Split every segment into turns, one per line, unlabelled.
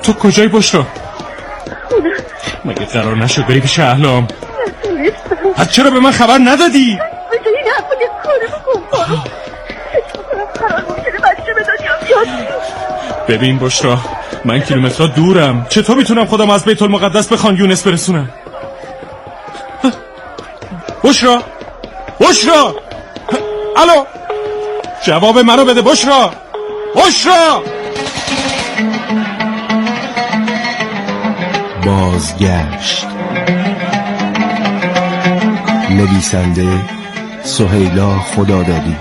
تو کجایی بشرا؟ مگه قرار نشد بری پیش اهلام؟ از چرا به من خبر ندادی؟
بجای این حرفا یه کاری بکن فاروق. قرار ممکنه بچه به دنیا بیاد.
ببین بشرا، من کیلومترها دورم، چطور میتونم خودم از بیت المقدس به خان یونس برسونم؟ بشرا الو، جواب منو بده بشرا.
بازگشت. نویسنده سهیلا خدادادی.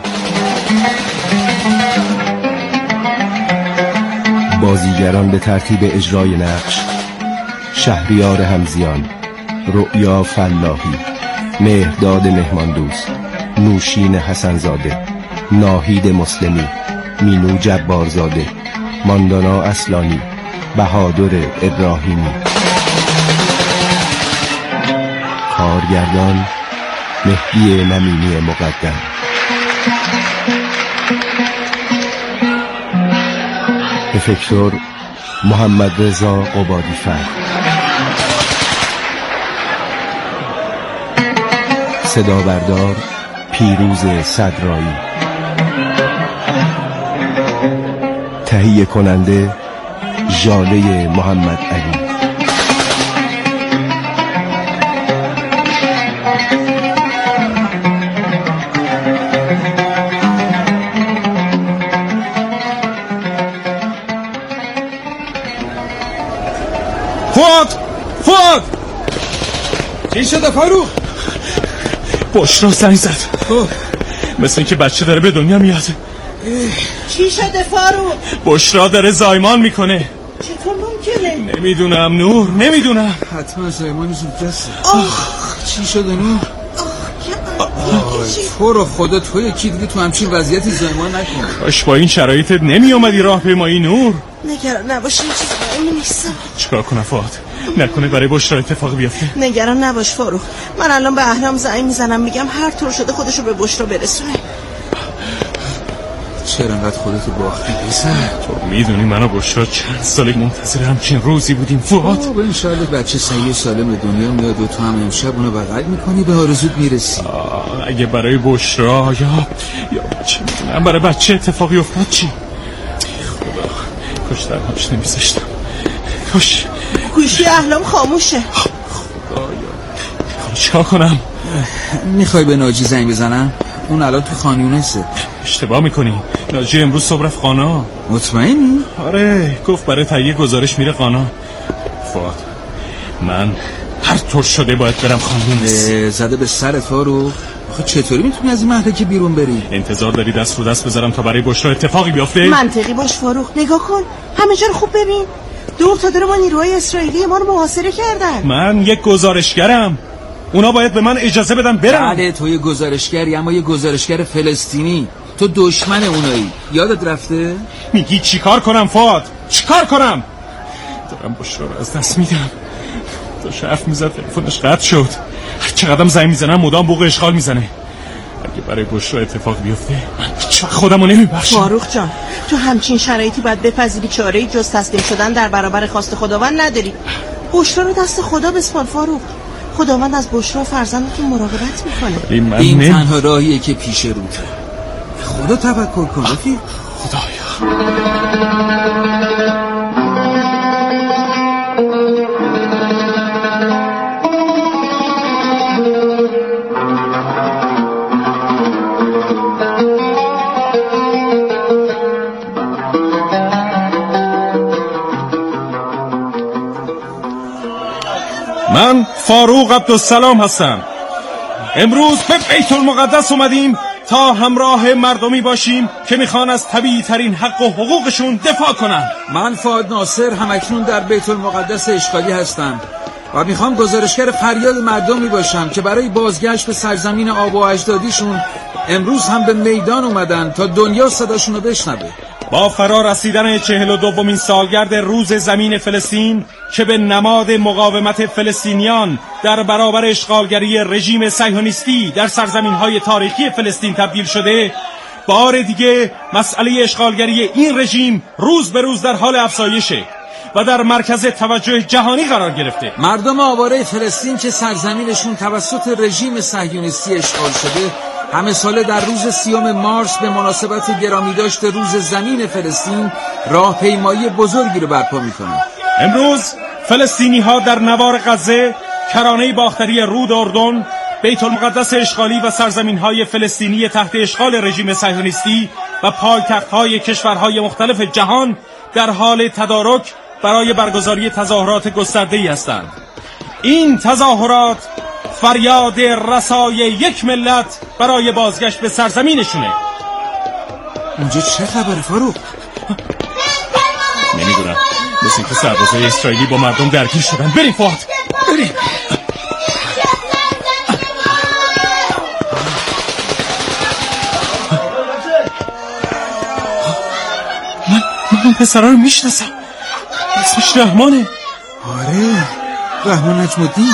بازیگران به ترتیب اجرای نقش: شهریار همزیان، رؤیا فلاحی، مهرداد مهماندوست، نوشین حسنزاده، ناهید مسلمی، مینو جبارزاده، ماندانا اصلانی، بهادر ابراهیمی. کارگردان مهدی نمینی مقدم. افکتور محمد رضا قبادی فر. صدا بردار پیروز صدرایی. تهیه کننده ژاله محمد علی.
فواد
چی شده فاروق؟
بشرا زنگ زد. مثل اینکه بچه داره به دنیا میاد.
چی شده فاروق؟
بشرا داره زایمان میکنه.
چطور ممکنه؟
نمیدونم نور، نمیدونم.
حتما زایمانی زود دسته. چی شده نور؟ تو رو خدا تو یکی دیگه تو همچین وضعیتی زایمان نکن.
کاش با این شرایطت نمی اومدی راهپیمایی نور.
نگران نباش، این چیز مهمی نیست.
چیکار کنم فواد؟ نکنه برای بشرا اتفاقی بیفته.
نگران نباش فاروق، من الان به اهرام زنگ میزنم، میگم هر طور شده خودشو به بشرا برسونه.
چرا انقدر خودتو باختی پسر؟
تو میدونی من و بشرا چند سالی منتظر همچین روزی بودیم فواد.
انشالله بچه صحیح سالم به دنیا میاد و تو هم امشب اونو بغل میکنی به آرزوت میرسی.
اگه برای بشرا یا چه میدونم برای بچه اتفاقی افتاد چی؟ خدا کاش تنهاش نمیذاشتم. کاش
گوشی اهلام خاموشه.
خدایا چیکار کنم؟
میخوای به ناجی زنگ بزنم؟ اون الان تو خان یونسه.
اشتباه میکنی، ناجی امروز صبح رفت خانا.
مطمئنی؟
آره، گفت برای تهیه گزارش میره خانا. فواد من هر طور شده باید برم خان یونس.
زده به سرت فاروق. آخه چطوری میتونی از این مهلکه بیرون بری؟
انتظار داری دست رو دست بذارم تا برای بشرا اتفاقی بیفته؟
منطقی باش فاروق، نگاه کن همه جا رو خوب ببین. دور تا دور با نیروهای اسرائیلی ما رو محاصره کردن.
من یک گزارشگرم، اونا باید به من اجازه بدن برم.
بله تو یه گزارشگری، اما یه گزارشگر فلسطینی. تو دشمن اونایی، یادت رفته؟
میگی چیکار کنم فواد؟ چیکار کنم؟ دارم بشرا رو از دست میدم. تا حرف میزد تلفنش قطع شد. هر چقدرم زنگ میزنم مدام بوق اشغال میزنه. اگه برای بشرا اتفاق بیفته من هیچ وقت خودمو نمیبخشم.
فاروق جان تو همچین شرایطی باید بپذیری چاره‌ای جز تسلیم شدن در برابر خواست خداوند نداری. بشرا رو دست خدا بسپار فاروق. خداوند از بشرا و فرزندتون مراقبت میکنه.
این تنها راهیه که پیش روته. خدا توکل کن رفیق.
خدایا من فاروق عبدالسلام هستم. امروز به بیت المقدس اومدیم تا همراه مردمی باشیم که میخوان از طبیعی ترین حق و حقوقشون دفاع کنن.
من فؤاد ناصر همکنون در بیت المقدس اشغالی هستم و میخوام گزارشگر فریاد مردمی باشم که برای بازگشت به سرزمین آب و اجدادیشون امروز هم به میدان اومدن تا دنیا صداشونو بشنوه.
با فرا رسیدن 42مین سالگرد روز زمین فلسطین که به نماد مقاومت فلسطینیان در برابر اشغالگری رژیم صهیونیستی در سرزمین‌های تاریخی فلسطین تبدیل شده، بار دیگه مسئله اشغالگری این رژیم روز به روز در حال افزایشه و در مرکز توجه جهانی قرار گرفته.
مردم آواره فلسطین که سرزمینشون توسط رژیم صهیونیستی اشغال شده همه ساله در روز 30 مارس به مناسبت گرامیداشت روز زمین فلسطین راهپیمایی بزرگی رو برپا میکنن.
امروز فلسطینی ها در نوار غزه، کرانه باختری رود اردن، بیت المقدس اشغالی و سرزمین های فلسطینی تحت اشغال رژیم صهیونیستی و پایتخت های کشورهای مختلف جهان در حال تدارک برای برگزاری تظاهرات گسترده‌ای هستند. این تظاهرات فریاد رسای یک ملت برای بازگشت به سرزمینشونه.
اونجا چه خبره فاروق؟
نمیدونم، مثل که سربازای اسرائیلی با مردم درگیر شدن. بریم فواد، بریم. من پسرها رو میشناسم. اسمش رحمانه.
آره، رحمان نجم‌الدین.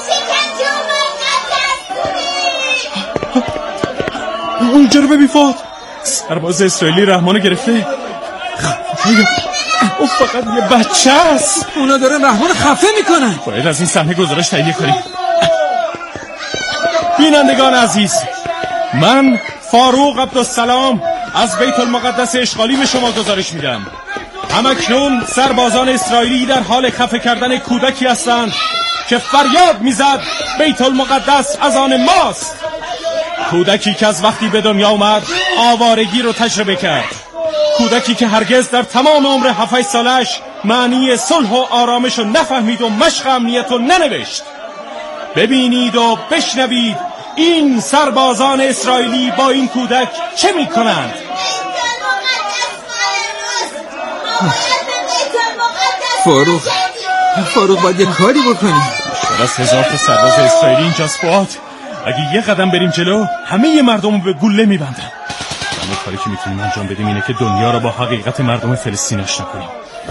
اونجا رو ببین فواد، سرباز اسرائیلی رحمانو گرفته. او فقط یه بچه است.
اونا دارن رحمان خفه میکنن.
باید از این صحنه گزارش تهیه کنیم. بینندگان عزیز، من فاروق عبدالسلام از بیت المقدس اشغالی به شما گزارش میدم. همکنون سربازان اسرائیلی در حال خفه کردن کودکی هستند که فریاد میزد بیت المقدس از آن ماست. کودکی که از وقتی به دنیا اومد آوارگی رو تجربه کرد. کودکی که هرگز در تمام عمر 7 سالش معنی صلح و آرامش رو نفهمید و مشق امنیت رو ننوشت. ببینید و بشنوید این سربازان اسرائیلی با این کودک چه میکنند.
فاروق باید یه کاری بکنیم.
بیشتر از 1000 تا سرباز اسرائیلی اینجاست فؤاد. اگه یه قدم بریم جلو همه مردم رو به گوله میبندن. اما کاری که میتونیم انجام بدیم اینه که دنیا رو با حقیقت مردم فلسطین آشنا کنیم.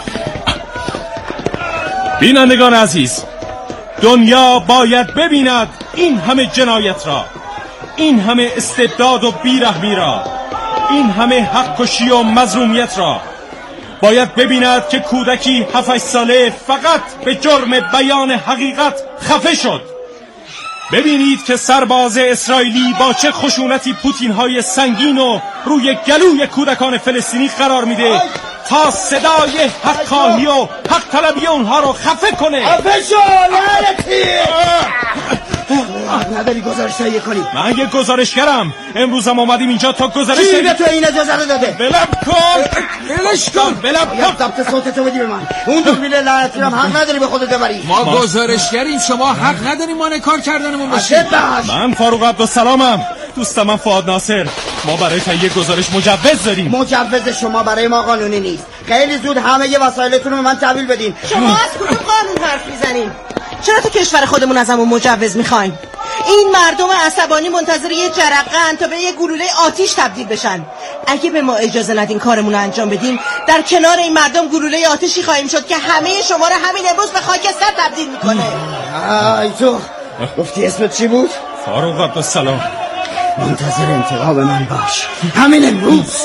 بینندگان عزیز، دنیا باید ببیند این همه جنایت را، این همه استبداد و بیرحمی را، این همه حق کشی و مظلومیت را. باید ببیند که کودکی 7 ساله فقط به جرم بیان حقیقت خفه شد. ببینید که سرباز اسرائیلی با چه خشونتی پوتین‌های سنگین و روی گلوی کودکان فلسطینی قرار میده تا صدای حق خواهی و حق طلبی اونها رو خفه کنه.
خفه شو لعنتی! نداری گزارش تهیه کنی؟
من یه گزارشگرم. امروزم اومدیم اینجا تا گزارش
کی به تو این اجازه رو داده؟
بلم کن.
بلش کن.
بلم کن.
ضبط صوتتو بدی به من. اون دوربین لعنتی رو حق نداری به خودت ببری.
ما گزارشگریم، شما حق نداریم مانع کار کردنمون باشیم.
من فاروق عبدالسلامم. دوست من فؤاد ناصر. ما برای تهیه گزارش مجوز داریم.
مجوز شما برای ما قانونی نیست. خیلی زود همه ی وسایلتون رو به من تحویل بدین.
شما از کدوم قانون حرف میزنین؟ چرا تو کشور خودمون ازمون مجوز میخواین؟ این مردم عصبانی منتظر یه جرقه‌ان تا به یه گلوله آتیش تبدیل بشن. اگه به ما اجازه ندین کارمون رو انجام بدیم، در کنار این مردم گلوله آتیشی خواهیم شد که همه شما رو همین امروز به خاکستر تبدیل میکنه.
ای تو گفتی اسمت چی بود؟
فاروق عبدالسلام.
منتظر انتقام من باش همین امروز.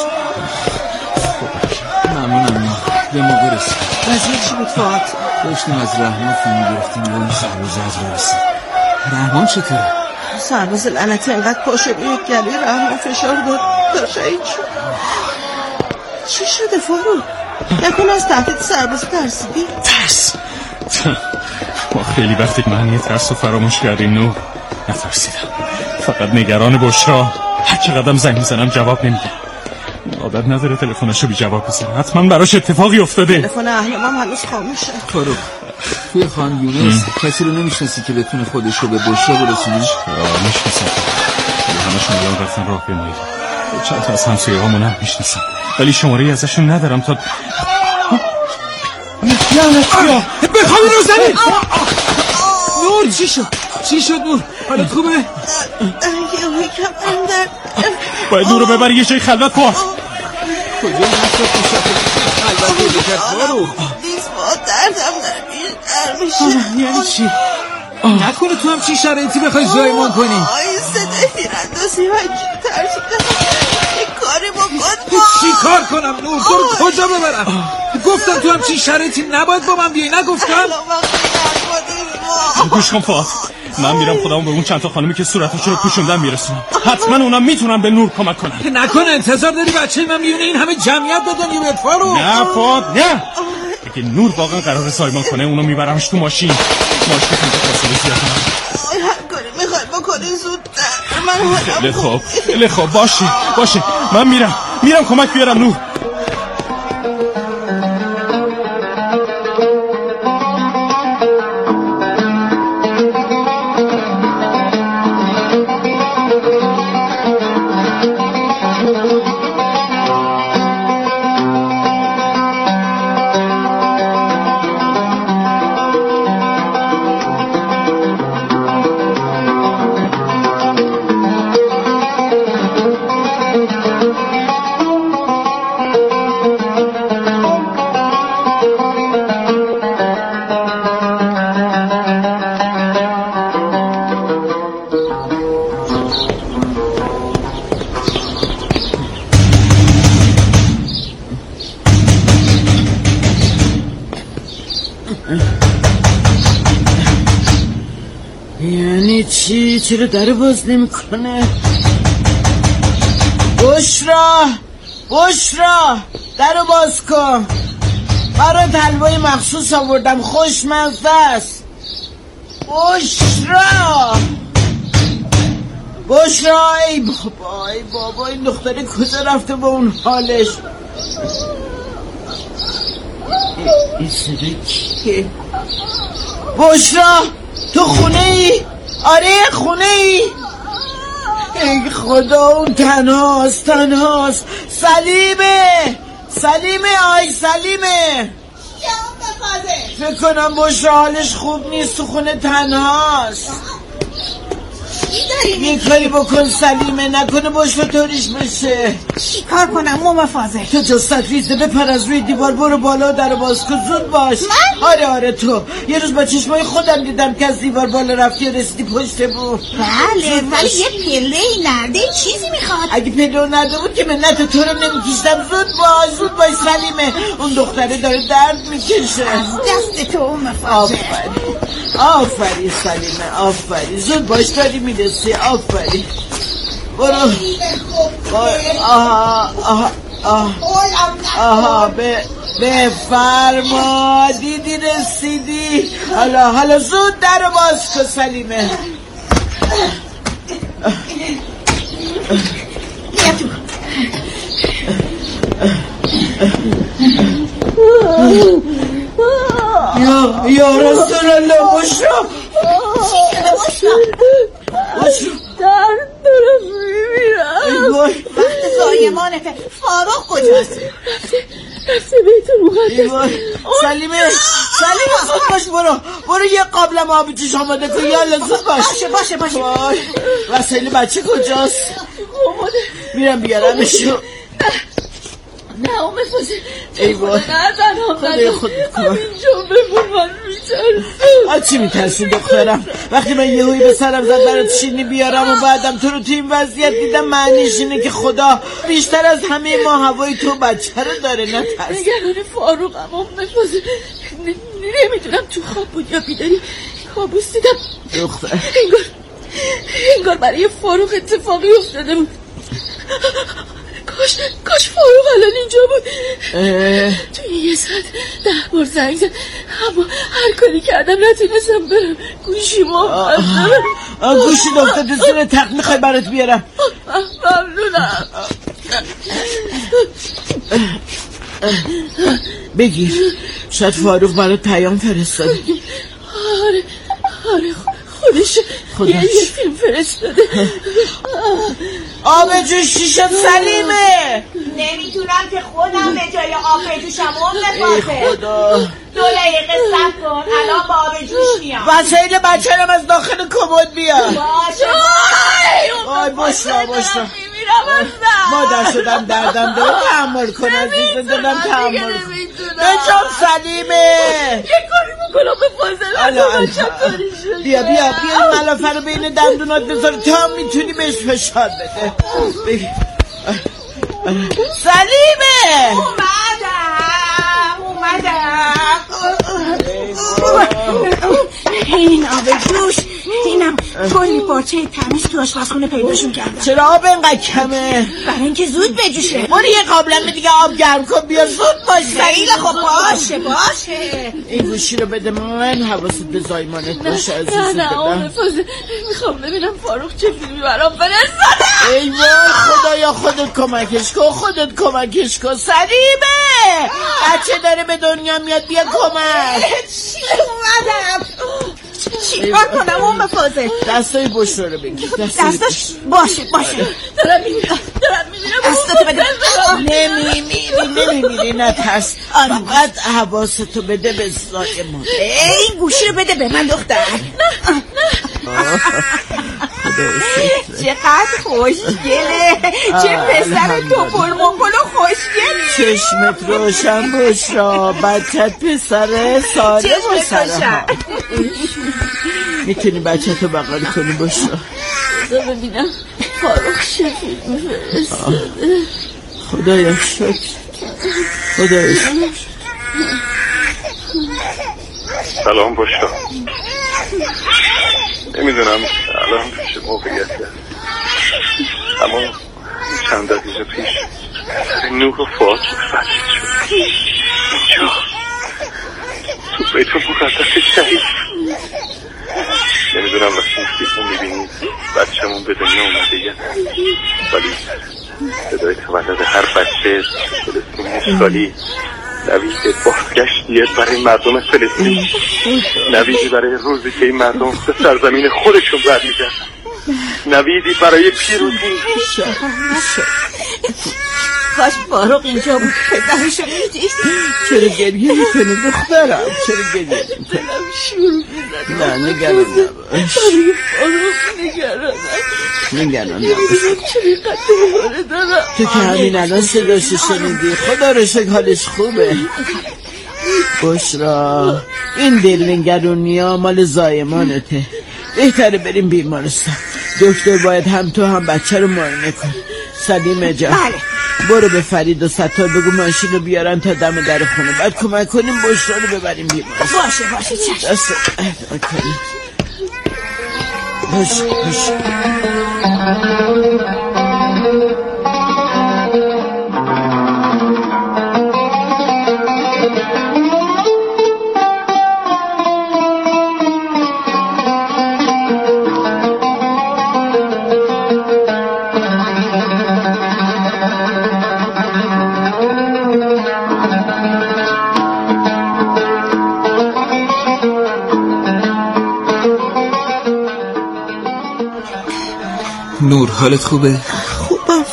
ممنونم. به موقع رسید.
وضعیت چی بود فؤاد؟
داشتیم از رحمان فیلم گرفتیم و این سرباز از رسید. رحمان چطوره؟
سرباز لعنتی انقدر پاش روی گلوی رحمان فشار داد تا شهید شد. چی شده فاروق؟ نکنه از تهدید سرباز ترسیدی؟
ترس؟ ما خیلی وقتی معنی ترس رو فراموش کردیم. نور نترسیدم، فقط نگران بشرا. هر چه قدم زنگ میزنم جواب نمیده. عادت نداره تلفنشو بی جواب بزنه. حتما براش اتفاقی افتاده.
تلفن اهلم هنوز خاموشه.
فاروق، توی خان یونس کسی رو نمیشناسی که بتونه خودش رو به بشرا برسونه؟
میشناسم. همشون الان رفتن راه پیمایی. چند تا از همسایه‌هامون هم میشناسم، ولی شماره‌ای ازشون ندارم تا
بخوام رو زنی. نور چی شد نور؟ حالت خوبه؟
باید نور رو ببری یه جای خلوت. پا
کجا هست خلوت پیدا کرد فاروق؟
دردم بیشتر میشه.
یعنی چی؟ نکنه تو هم چی شرایطی بخوای زایمان کنی؟
صدای تیراندازی و ترسیدم. کاری بکن.
چی کار کنم نور؟ تو رو کجا ببرم؟ گفتم تو همچین شرایطی نباید با من بیایی، نگفتم؟
گوش کن فؤاد، من میرم خودمو به اون چند تا خانمی که صورتشون رو پوشوندن میرسونم. حتما اونا میتونن به نور کمک کنن.
نکنه انتظار داری بچه من میونه این همه جمعیت بدن یا فاروق؟
نه فؤاد نه. اگه نور واقعا قراره سایمان کنه اونو میبرمش تو ماشین که اینجا فاصله زیاد کنم.
هر کاری میخوای بکنی زودتر. من حالم
خیلی خوب باشه من میرم کمک بیارم نور.
یعنی چی؟ چرا در باز نمیکنه؟ بشرا در باز کن. برات حلوای مخصوص آوردم، خوشمزه است. بشرا ای بابا این دختره کجا رفته با اون حالش؟ این صدا کیه؟ بشرا تو خونه ای؟ آره خونه ای؟ ای خدا اون تنهاست. سلیمه آی سلیمه. فکر کنم بشرا حالش خوب نیست، تو خونه تنهاست. یه کاری بکن سلیمه، نکنه بشرا طوریش بشه.
چی کار کنم ماما فاضل؟
تو جستت ریزه، بپر از روی دیوار، برو بالا در باز کن، زود باش.
من؟
آره تو یه روز با چشمای خودم دیدم که از دیوار بالا رفتی و رسیدی پشت بو.
بله ولی یه پله نرده چیزی میخواد.
اگه پله نرده بود که منت تو رو نمیکشتم. زود باش سلیمه، اون دختره داره درد میکشه.
از دست تو فاضل.
آفرین سلیمه آفرین، زود باش داری میرسی. آفرین برو. آها بفرما، دیدی رسیدی. حالا زود در باز کن سلیمه. یا رسول الله بشرا.
درد دارم میمیرم.
وقت زایمانته. فاروق کجاست؟
رفته بیت المقدس.
سلیمه زود باش، برو یه قابلم آب جوش آماده کن. یالا زود باش.
باشه.
وسایل بچه کجاست؟ میرم بیارمشو.
نه اون بفازه.
ای وای خدای خود بکن.
همینجا بمون، من میترسم.
چی میترسی دخترم؟ وقتی من یه هوی به سرم زد برات شیرینی بیارم و بعدم تو رو تو این وضعیت دیدم، معنیش اینه که خدا بیشتر از همه ما هوای تو بچه رو داره. نترس.
نگران فاروقم اون بفازه. نمیدونم تو خواب بود یا بیداری، کابوس دیدم.
دختر
انگار برای فاروق اتفاقی افتاده بود. کاش فاروق الان اینجا بود. توی یه ساعت 10 بار زنگ زد، اما هر کاری کردم نتونستم برم.
گوشی دکتر زیر تخت میخوای برات بیارم.
ممنونم.
بگیر، شاید فاروق برات پیام فرستاده.
آره خودش یه فیلم فرستاده.
آب جوش چی شد سلیمه؟
نمیتونم که خودم به جای آب جوشم اون بفازه.
خدا
2 دقیقه صبر کن، الان با آب جوش میام.
وسایل بچه‌رم از داخل کمد بیار.
باشه.
آی بشرا مادر شدم دردم داره، تحمل کن عزیزم، دارم تحمل کن. بجام سلیمه
یه کاری میکنم به فاضل.
بیا این ملافه رو بین دندونات بذار تا میتونی بهش فشار بده. سلیمه
این آب جوش، اینم کلی پارچه تمیز تو آشپزخونه پیداشون کردم.
چرا آب اینقدر کمه؟
برای اینکه زود بجوشه.
برو یه قابلمه دیگه آب گرم کن بیا زود باشه.
خیلی خب باشه.
این گوشی رو بده من، حواست به زایمانت باشه عزیزم.
نه فازه میخوام ببینم فاروق چه فیلمی برام فرستاده.
ای وای خدایا خودت کمکش کن. سلیمه بچه داره به دنیا میاد بیا کمک.
چی اومدم؟ چی کار کنم فازه؟
دستای بشرا رو بگیر.
دستاش باشه.
دارم میمیرم
دستاتو بده.
نمیمیری نترس. فقط حواستو بده به زایمان.
این گوشی رو بده به من دختر. چقدر خوشگله. چه پسر توپل منگل و خوشگل.
چشمت روشن بشرا. بچت پسر سالم و سرها. میتونی بچه تو بغل کنی بشرا.
ببینم فاروق چه فیلمی فرستاده.
خدایا شکر.
سلام بشرا. نمیدونم الان چه موقعیتی هست، اما چند دقیقه پیش نور و فاط متوجه شد اینجا تو بیت المقدس شهید. نمیدونم وقتی این فیلم رو میبینید بچه‌مون به دنیا اومده یا نه، ولی صدای تولد هر بچه فلسطینی سالی نوید بازگشتیه برای مردم فلسطین، نویدی برای روزی که این مردم به سرزمین خودشون برمیگردن، نویدی برای پیروزی.
کاش فاروق اینجا بود پدرشو میدید.
چرا گریه میکنی دخترم؟
دلم شروع میزد.
نه نگران نباش.
برای فاروق نگرانم. چرا قدر دارم.
تو که همین الان صداشو شنیدی. خدا رو شکر حالش خوبه. بشرا این دلنگرونی ها مال زایمانته. بهتره بریم بیمارستان. دکتر باید هم تو هم بچه رو معاینه کن. سلیمه جان برو به فرید و ستار بگو ماشین رو بیارن تا دم در خونه، بعد کمک کنیم بشرا رو ببریم بیمارستان.
باشه چشم.
باشه.
نور حالت خوبه؟
خوبم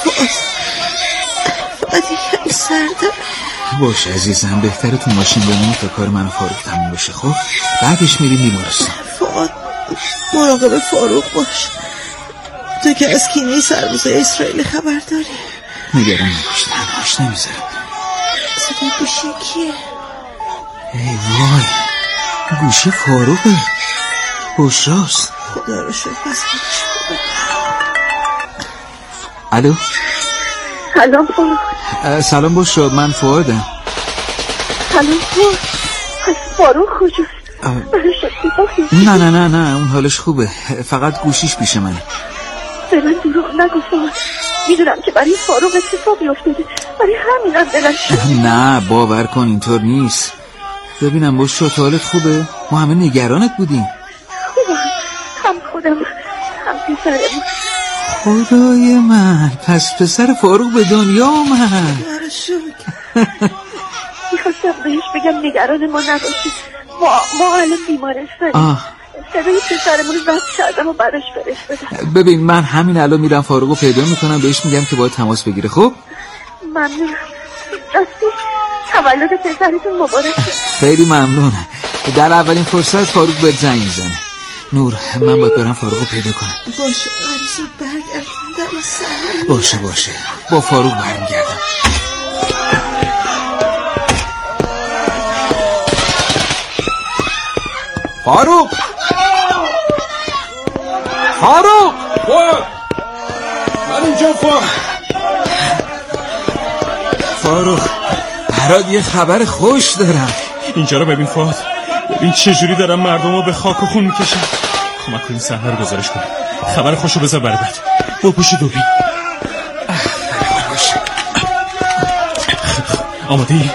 فقط یکم سردم.
باشه عزیزم، بهتره تو ماشین بمونی تا کار من و فاروق تموم بشه. خب بعدش میریم بیمارستان.
فقط مراقب فاروق باش. تو که از کینه سربازای اسرائیل خبر داری.
نگران نباش، تنهاش نمیذارم.
صدای گوشی کیه؟
ای وای گوشی فاروقه. بشراست.
خدا رو شکر پس خودش خوبه.
الو
سلام فاروق.
سلام بشرا، من فؤادم.
سلام فاروق کجاست؟
نه اون حالش خوبه، فقط گوشیش پیش منه.
به من دروغ نگفتم، میدونم که برای فاروق اتفاقی افتاده، برای همینم دلم شد.
نه باور کن اینطور نیست. ببینم بشرا تو حالت خوبه؟ ما همه نگرانت بودیم.
خوبم، هم خودم هم پسرم.
خدای من، پس پسر فاروق به دنیا اومد.
میخواستم بهش بگم نگران ما نباشی، ما الان بیمارستانیم. صدای پسرمون رفت کردم و براش فرستادم.
ببین من همین الان میرم فاروقو پیدا میکنم، بهش میگم که باید تماس بگیره. خب
ممنونم. راستی تولد پسرتون مبارک.
خیلی ممنونم. در اولین فرصت فاروق به زنگ میزنه. نور من باید برم فاروقو پیدا کنم.
باشه عزیزم برگردم.
باشه با فاروق برمیگردم. فاروق
من اینجا
برات یه خبر خوش دارم.
اینجا رو ببین فؤاد، ببین چجوری دارم مردمو به خاک و خون میکشن. کمک کن این صحنه رو گزارش کن. خبر خوشو بذار برای بعد. برو پشت دوربین. آماده ای؟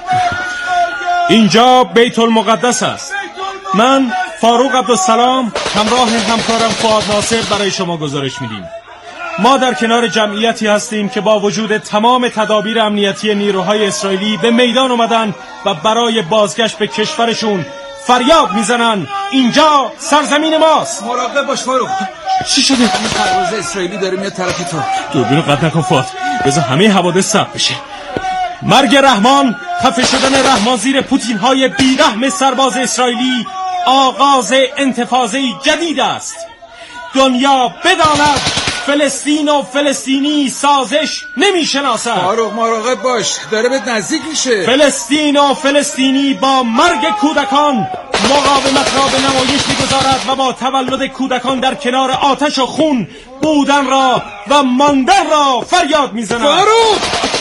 اینجا بیت المقدس است. من فاروق عبدالسلام همراه همکارم فؤاد ناصر برای شما گزارش میدیم. ما در کنار جمعیتی هستیم که با وجود تمام تدابیر امنیتی نیروهای اسرائیلی به میدان اومدن و برای بازگشت به کشورشون فریاد میزنن اینجا سرزمین ماست.
مراقب باش فاروق.
چی شده؟
این پرواز اسرائیلی داره میاد طرف تو.
دوربین رو قطع نکن فؤاد، بذار همه حوادث ثبت بشه. مرگ رحمان، خفه شدن رحمان زیر پوتین های بیرحم سرباز اسرائیلی آغاز انتفاضه جدید است. دنیا بداند فلسطین و فلسطینی سازش نمیشناسد.
فاروق مراقب باش، داره به نزدیک میشه.
فلسطین و فلسطینی با مرگ کودکان مقاومت را به نمایش میگذارد و با تولد کودکان در کنار آتش و خون بودن را و ماندن را فریاد میزند.
فاروق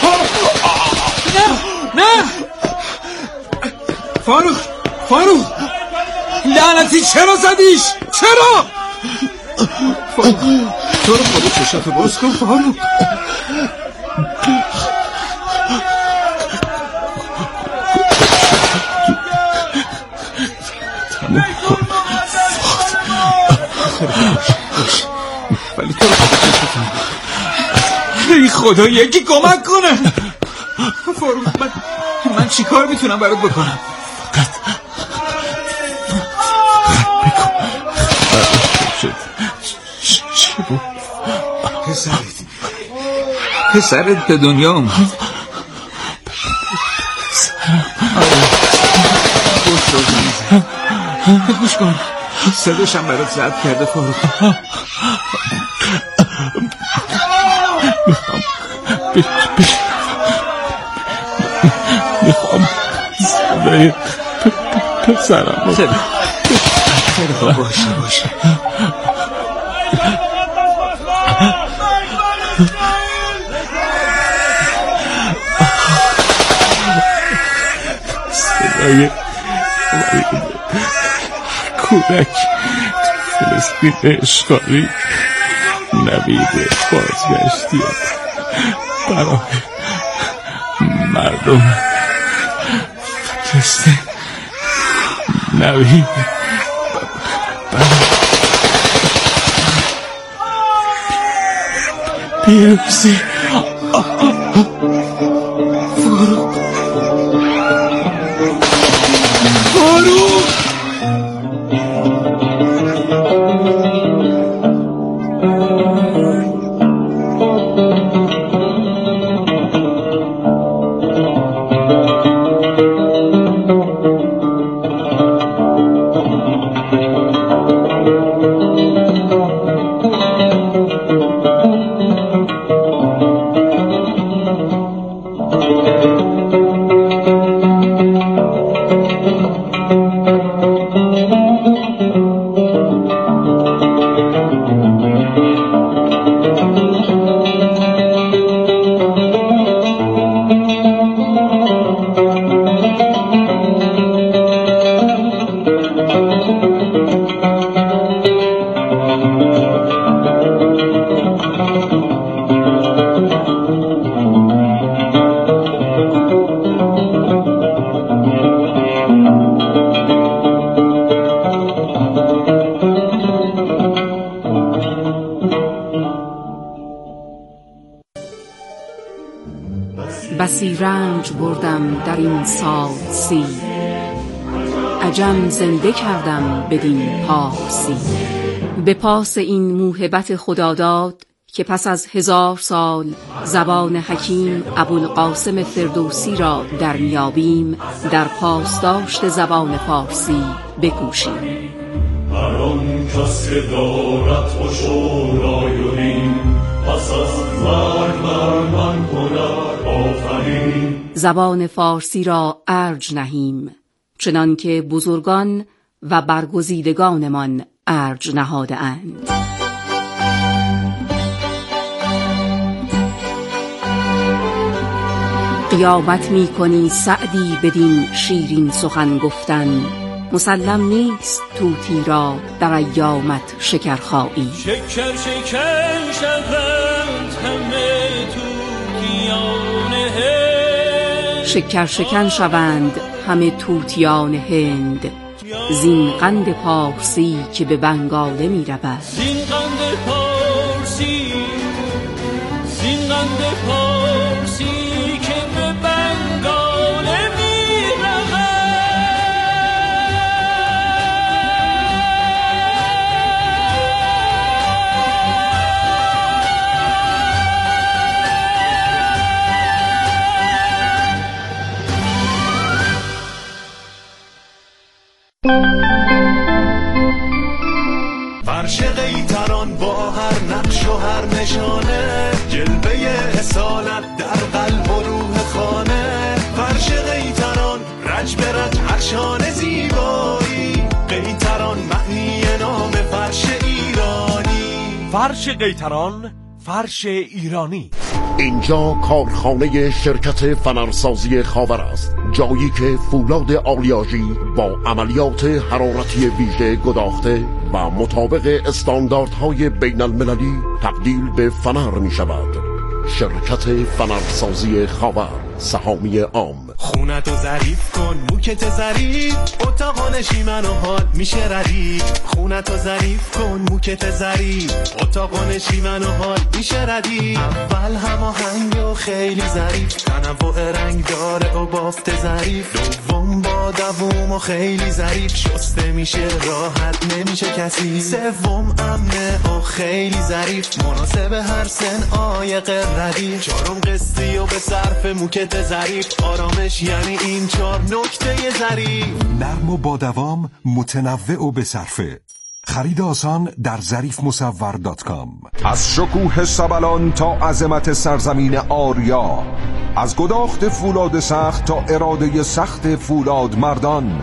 نه فاروق لعنتی چرا زدیش؟ چرا؟ فاروق تو رو خدا چشاتو باز کن فاروق. ولی تو رو خدا چشاتو ای خدا یکی کمک کنه. فاروق من چی کار میتونم برات بکنم؟
چی بود؟
پسرت به دنیا اومد. گوش کن صداشم برات ضبط کرده فاروق.
میخوام صدای پسرم
خیلی خوب باشه
صدای کودک فلسطین اشغالی نوید بازگشتی برای مردم فلسطین. نوید پیروزی. فاروق
بسی رنج بردم در این سال سی، عجم زنده کردم بدین پارسی. به پاس این موهبت خداداد که پس از 1000 سال زبان حکیم ابوالقاسم فردوسی را در میابیم، در پاسداشت زبان فارسی بکوشیم.
هر آن کس که دارد خوش و رایونیم، پس از مرگ بر من کند آفرین.
زبان فارسی را ارج نهیم، چنان که بزرگان و برگزیدگانمان ارج نهاده اند. قیامت می کنی سعدی بدین شیرین سخن گفتن، مسلم نیست طوطی را در ایامت شکرخایی.
شکر شکر شوند همه طوطیان هند،
شکر شکن شوند همه طوطیان هند، زین قند پارسی که به بنگاله می رود.
زین قند پارسی، زین قند پارسی که به بنگاله می رود.
فرش قیتران با هر نقش و هر نشانه، جلوه اصالت در قلب و روح خانه. فرش قیتران رنج به رنج هر شانه زیبایی، قیتران معنی نام فرش ایرانی.
فرش قیتران، فرش ایرانی.
اینجا کارخانه شرکت فنرسازی خاور است، جایی که فولاد آلیاژی با عملیات حرارتی ویژه گداخته و مطابق استانداردهای بین المللی تبدیل به فنر می شود. شرکت فنرسازی خاور، سهامی عام.
خونتو ظریف کن موکت ظریف، اتاق نشیمن و حال میشه ردیف. خونتو ظریف کن موکت ظریف، اتاق نشیمن و حال میشه ردیف. اول هماهنگ و خیلی ظریف، تنوع رنگ داره و بافت ظریف. دوم با دوم و خیلی ظریف، شسته میشه راحت نمیشه کسی. سوم امنه و خیلی ظریف، مناسب هر سن عایق ردیف. چهارم قسطی و به صرف موکت ظریف، آرامش یعنی این 4 نکته ظریف.
نرم و با دوام، متنوع و به صرفه. خرید آسان در ظریفمصور.com.
از شکوه سبلان تا عظمت سرزمین آریا، از گداخت فولاد سخت تا اراده سخت فولاد مردان،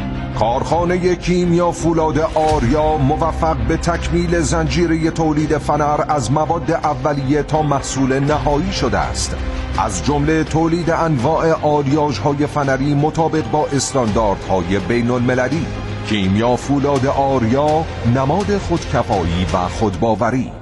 کارخانه کیمیا فولاد آریا موفق به تکمیل زنجیره تولید فنر از مواد اولیه تا محصول نهایی شده است. از جمله تولید انواع آلیاژهای فنری مطابق با استانداردهای بین المللی. کیمیا فولاد آریا، نماد خودکفایی و خودباوری.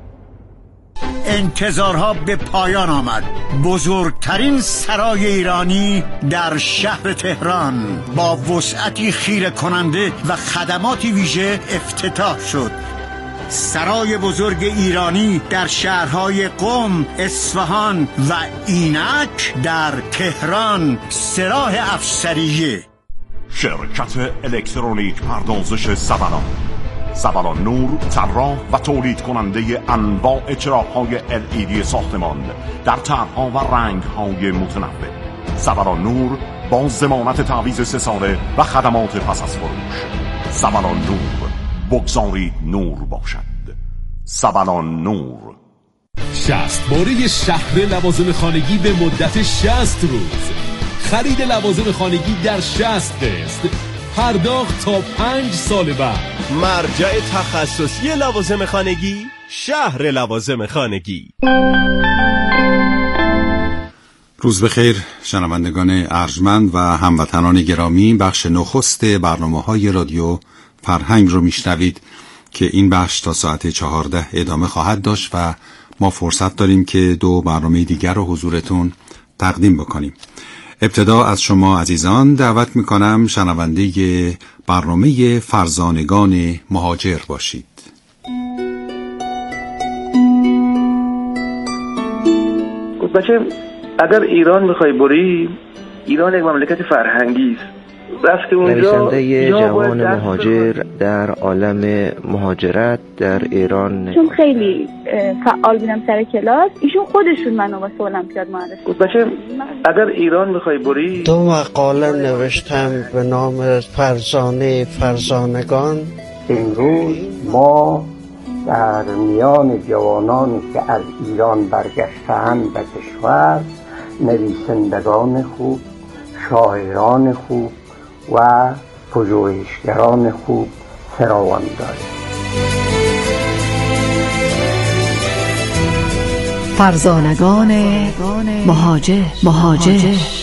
انتظارها به پایان آمد. بزرگترین سرای ایرانی در شهر تهران با وسعتی خیره کننده و خدماتی ویژه افتتاح شد. سرای بزرگ ایرانی در شهرهای قم، اصفهان و اینک در تهران، سراح افسریه.
شرکت الکترونیک پردازش سبلان، سبلان نور، طراح و تولید کننده انواع چراغ‌های LED ساختمان در طرح‌ها و رنگ‌های متنوع. سبلان نور با ضمانت تعویض 3 ساله و خدمات پس از فروش. سبلان نور، بگذارید نور باشد. سبلان نور.
60 باره شهر لوازم خانگی به مدت 60 روز. خرید لوازم خانگی در 60 قسط، پرداخت تا 5 سال بعد.
مرجع تخصصی لوازم خانگی، شهر لوازم خانگی.
روز بخیر شنوندگان ارجمند و هموطنان گرامی. بخش نخست برنامه‌های رادیو فرهنگ رو میشنوید که این بخش تا ساعت 14 ادامه خواهد داشت و ما فرصت داریم که 2 برنامه دیگر رو حضورتون تقدیم بکنیم. ابتدا از شما عزیزان دعوت میکنم شنونده برنامه فرزانگان مهاجر باشید.
بچه اگر ایران میخوای بری، ایران یک مملکت فرهنگی است. رفته اونجا
نویسنده جوان مهاجر در عالم مهاجرت در ایران،
چون خیلی فعال بودم سر کلاس، ایشون خودشون منو واسه المپیاد معرفی.
بچه اگر ایران میخوای بری،
2 مقاله نوشتم به نام فرزانه فرزانگان.
امروز ما در میان جوانانی که از ایران برگشتند به کشور، نویسندگان خوب، شاعران خوب و پژوهشگران خوب فراوان داریم.
فرزانگان مهاجر